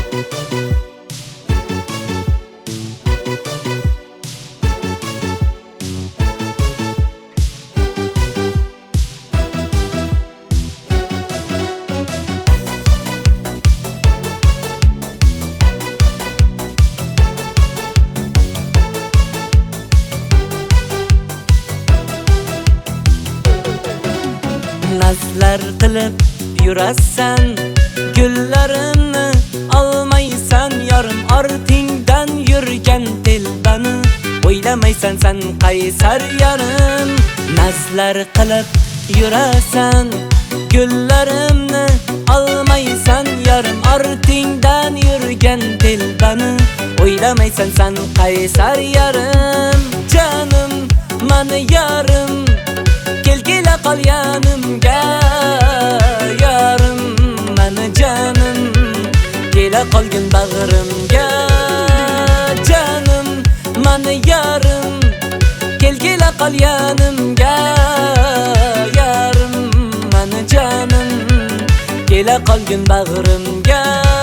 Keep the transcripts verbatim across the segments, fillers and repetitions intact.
Nazlar qilib yurasan, gullarimni olmaysan, yarim ortingdan yurgan telbani o'ylamaysan sen qaysar yarim. Nazlar qilib yurasan, gullarimni olmaysan, yarim ortingdan yurgan telbani o'ylamaysan sen qaysar yarim. Canım mani yarim, kelgila qol yanimga yarim, mani canım kela qolgin bag'rimga. Canım mani yarim, kelgila qol yanimga yarim, mani canım kela qolgin bag'rimga.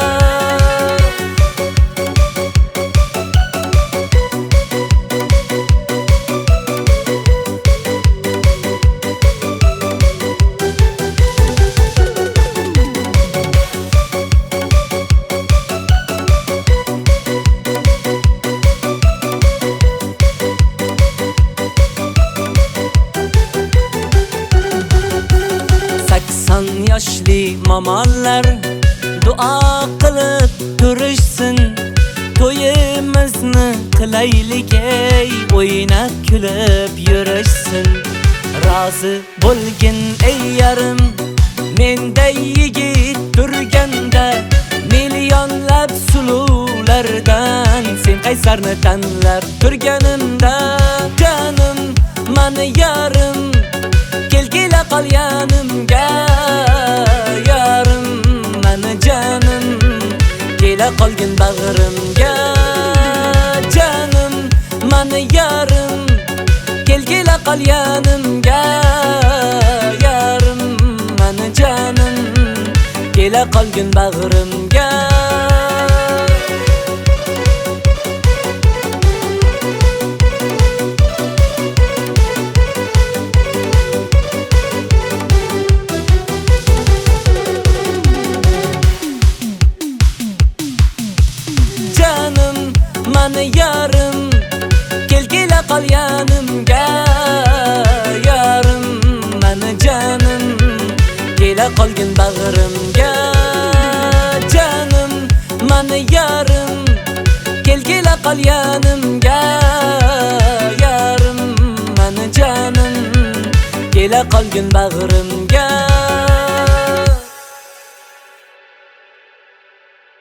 sakson yoshli momonlar duo qilib turishsin, to'yimizni qilaylik ey, o'ynab kulib yurishsin. Rozi bo'lgin ey yarim, menday yigit turganda, millionlab suluvlardan sen qaysarni tanlab turganimda. Canım mani yarim, kelgila qol yanimga yarim, mani canım kela qolgin bag'rimga. Canım mani yarim, kelgila qol yanimga yarim, mani canım kela qolgin bag'rimga. Canım mani yarim, kelgila qol yanimga yarim, mani canım kela qolgin bag'rimga. Canım mani yarim, kelgila qol yanimga yarim, mani canım kela qolgin bag'rimga.